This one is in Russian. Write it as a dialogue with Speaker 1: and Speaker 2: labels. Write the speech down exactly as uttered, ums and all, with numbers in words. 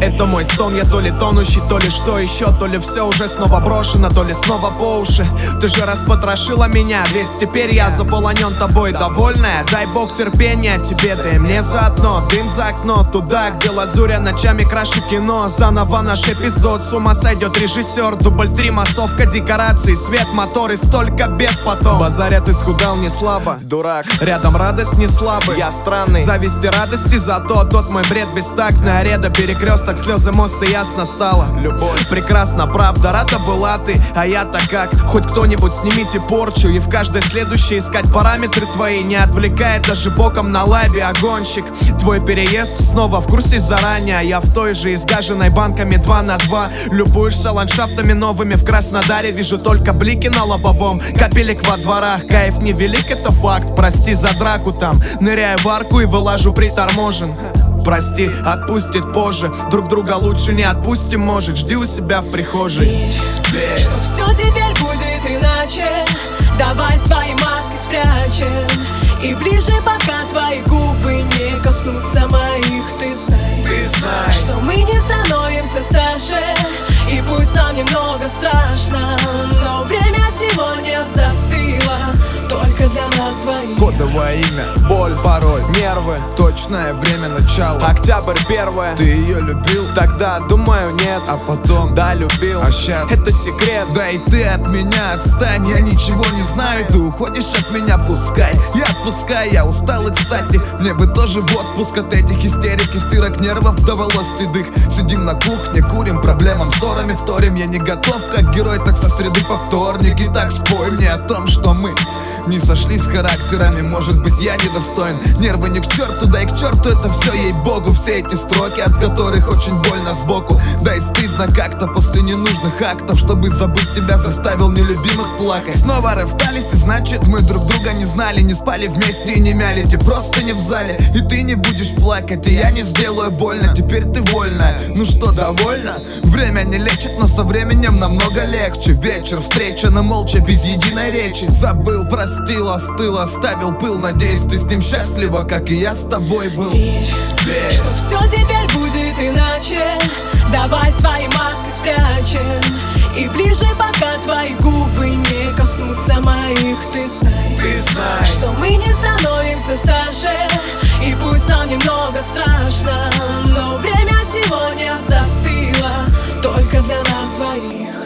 Speaker 1: Это мой стон, я то ли тонущий, то ли что еще, то ли все уже снова брошено, то ли снова по уши. Ты же распотрошила меня весь, теперь я заполонен тобой, довольная. Дай бог терпения тебе, да и мне заодно. Дым за окно, туда, где лазуря ночами краше кино. Заново наш эпизод, с ума сойдет режиссер. Дубль три, массовка, декорации, свет, мотор и столько бед потом. Базарят исхудал не слабо, дурак. Рядом радость не слабый, я странный. Зависти радости, зато тот мой бред бестактный. Ареда, перекресток, слезы, мост, и ясно стало. Любовь прекрасна, правда, рада была ты, а я-то как? Хоть кто-нибудь снимите порчу и в каждой следующей искать параметры твои. Не отвлекает даже боком на лайве огонщик. Твой переезд снова в курсе заранее, а я в той же изгаженной банками два на два. Любуешься ландшафтами новыми в Краснодаре. Вижу только блики на лобовом, капелек во дворах. Кайф невелик, это факт, прости за драку там. Ныряю в арку и вылажу приторможен. Прости, отпустит позже. Друг друга лучше не отпустим, может. Жди у себя в прихожей.
Speaker 2: Верь, Верь. Что все теперь будет иначе. Давай свои маски спрячем. И ближе, пока твои губы не коснутся моих. Ты знай,
Speaker 1: Ты знай,
Speaker 2: что мы не становимся старше. И пусть нам немного страшно, но время сегодня застыло только для нас двоих.
Speaker 3: Кодовое имя,
Speaker 1: боль, пароль, нервы,
Speaker 3: точное время начала.
Speaker 1: октябрь первое.
Speaker 3: Ты ее любил?
Speaker 1: Тогда, думаю, нет.
Speaker 3: А потом?
Speaker 1: Да, любил.
Speaker 3: А щас?
Speaker 1: Это секрет.
Speaker 3: Да и ты от меня отстань, я ничего не знаю. Ты уходишь от меня, пускай. Я отпускай, я устал и, кстати, мне бы тоже в отпуск от этих истерик и стырок нервов до волос седых. Сидим на кухне, курим, проблемам ссорами вторим. Я не готов, как герой, так со среды по вторник. И так спой мне о том, что мы не сошлись характерами, может быть, я недостоин. Нервы не к черту, да и к черту это все, ей-богу. Все эти строки, от которых очень больно сбоку. Да и стыдно как-то после ненужных актов. Чтобы забыть тебя, заставил нелюбимых плакать. Снова расстались, и значит мы друг друга не знали. Не спали вместе и не мяли, те просто не в зале. И ты не будешь плакать, и я не сделаю больно. Теперь ты вольная, ну что, довольна? Время не лечит, но со временем намного легче. Вечер, встреча, но молча, без единой речи. Забыл, простил, остыл, оставил пыл. Надеюсь, ты с ним счастлива, как и я с тобой был.
Speaker 2: Верь,
Speaker 3: Верь.
Speaker 2: что все теперь будет иначе. Давай свои маски спрячем. И ближе, пока твои губы не коснутся моих. Ты знай,
Speaker 1: Ты знай,
Speaker 2: что мы не становимся старше. И пусть нам немного страшно, но время сегодня застыло только для нас двоих.